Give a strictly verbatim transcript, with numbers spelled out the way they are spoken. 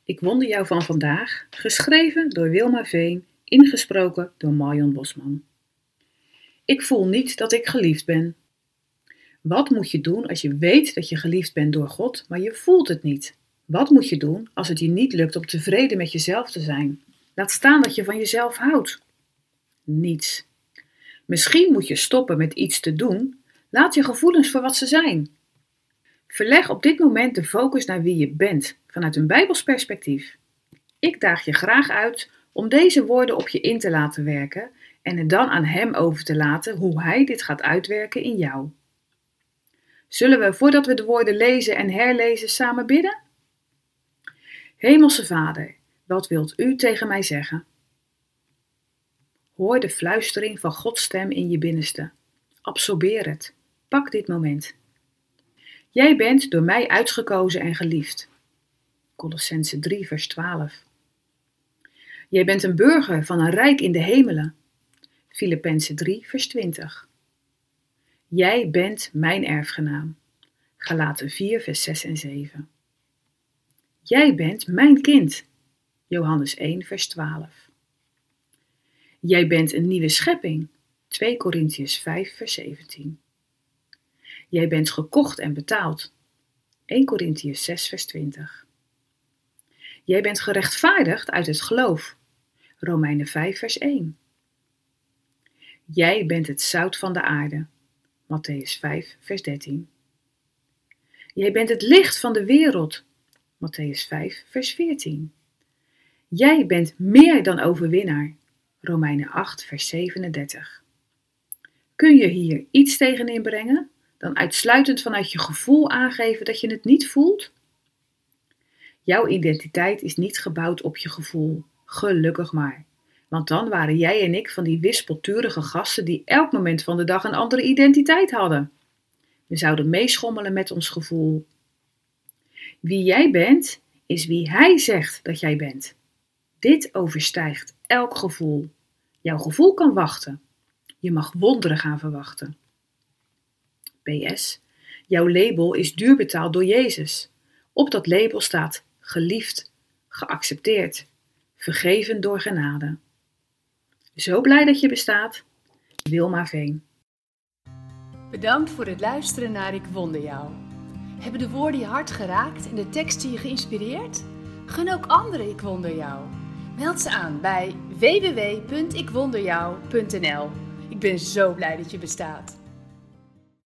Ik wonder jou van vandaag, geschreven door Wilma Veen, ingesproken door Marion Bosman. Ik voel niet dat ik geliefd ben. Wat moet je doen als je weet dat je geliefd bent door God, maar je voelt het niet? Wat moet je doen als het je niet lukt om tevreden met jezelf te zijn? Laat staan dat je van jezelf houdt. Niets. Misschien moet je stoppen met iets te doen. Laat je gevoelens voor wat ze zijn. Verleg op dit moment de focus naar wie je bent, vanuit een Bijbels perspectief. Ik daag je graag uit om deze woorden op je in te laten werken en het dan aan Hem over te laten hoe Hij dit gaat uitwerken in jou. Zullen we, voordat we de woorden lezen en herlezen, samen bidden? Hemelse Vader, wat wilt U tegen mij zeggen? Hoor de fluistering van Gods stem in je binnenste. Absorbeer het. Pak dit moment. Jij bent door mij uitgekozen en geliefd. Kolossenzen drie vers twaalf. Jij bent een burger van een rijk in de hemelen. Filippenzen drie vers twintig. Jij bent mijn erfgenaam. Galaten vier vers zes en zeven. Jij bent mijn kind. Johannes één vers twaalf. Jij bent een nieuwe schepping. twee Korintiërs vijf vers zeventien. Jij bent gekocht en betaald. één Korintiërs zes vers twintig. Jij bent gerechtvaardigd uit het geloof. Romeinen vijf vers één. Jij bent het zout van de aarde. Mattheüs vijf vers dertien. Jij bent het licht van de wereld. Mattheüs vijf vers veertien. Jij bent meer dan overwinnaar. Romeinen acht vers zevenendertig. Kun je hier iets tegen inbrengen? Dan uitsluitend vanuit je gevoel aangeven dat je het niet voelt? Jouw identiteit is niet gebouwd op je gevoel. Gelukkig maar. Want dan waren jij en ik van die wispelturige gasten die elk moment van de dag een andere identiteit hadden. We zouden meeschommelen met ons gevoel. Wie jij bent, is wie Hij zegt dat jij bent. Dit overstijgt elk gevoel. Jouw gevoel kan wachten. Je mag wonderen gaan verwachten. P S. Jouw label is duur betaald door Jezus. Op dat label staat geliefd, geaccepteerd, vergeven door genade. Zo blij dat je bestaat. Wilma Veen. Bedankt voor het luisteren naar Ik Wonder Jou. Hebben de woorden je hart geraakt en de teksten je geïnspireerd? Gun ook anderen Ik Wonder Jou. Meld ze aan bij w w w punt ik wonder jou punt n l. Ik ben zo blij dat je bestaat.